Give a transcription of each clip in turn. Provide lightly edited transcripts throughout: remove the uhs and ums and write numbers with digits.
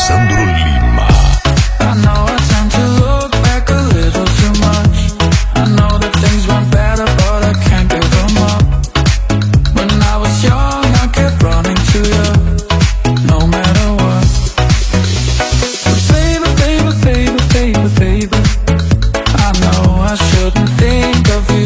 Sandro Lima. I know I tend to look back a little too much. I know that things went better, but I can't give them up. When I was young, I kept running to you, no matter what. But baby, baby, baby, baby, baby, I know I shouldn't think of you.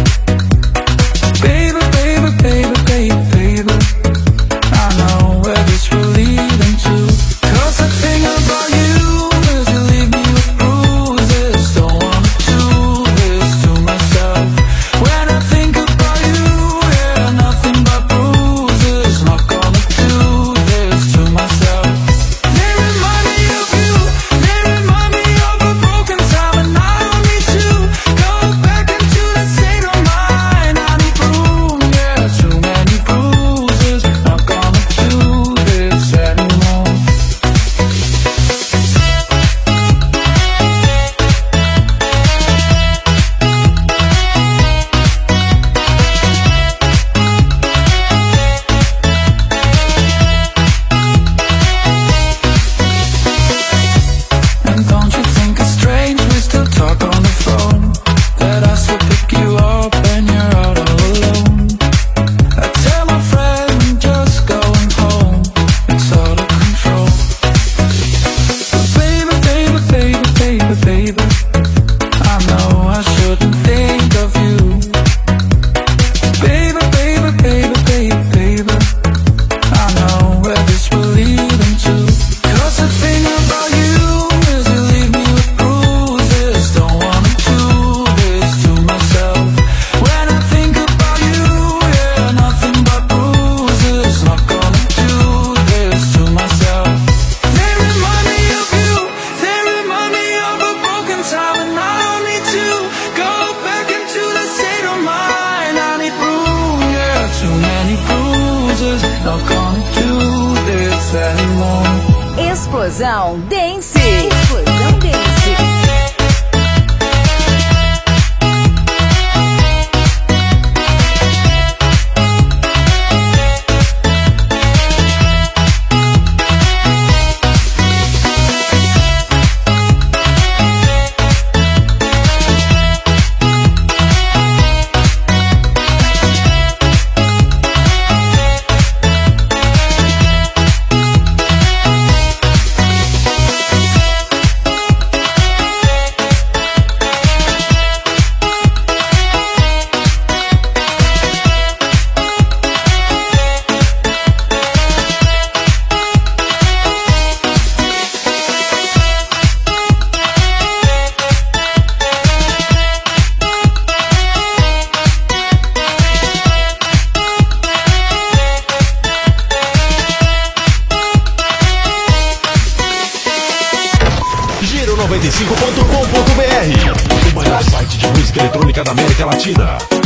Baby, baby, baby, baby, baby, I know where this will lead into. 'Cause the thing about you is you leave me with bruises. Don't wanna do this to myself. When I think about you, yeah, nothing but bruises. Not gonna do this to myself. They remind me of you. They remind me of a broken time, and I don't need to go back into that state of mind. I need room, yeah, too many bruises. Not gonna do this anymore. And don't you think it's strange we still talk on the phone? That I still pick you up when you're out all alone. I tell my friend I'm just going home. It's out of control. But baby, baby, baby, baby, baby, I know I shouldn't think of you. Baby, baby, baby, baby, baby, I know where this will lead into. 'Cause the thing about you is you leave me with bruises. Don't wanna do this to myself. When I think about you, yeah, nothing but bruises. Not gonna do this to myself. They remind me of you. They remind me of a broken time, and I don't need to go back into the state of mind. I need room, yeah, too many bruises. Not gonna do this anymore. Explosão Dance. Explosão Dance. Giro95.com.br, o maior site de música eletrônica da América Latina.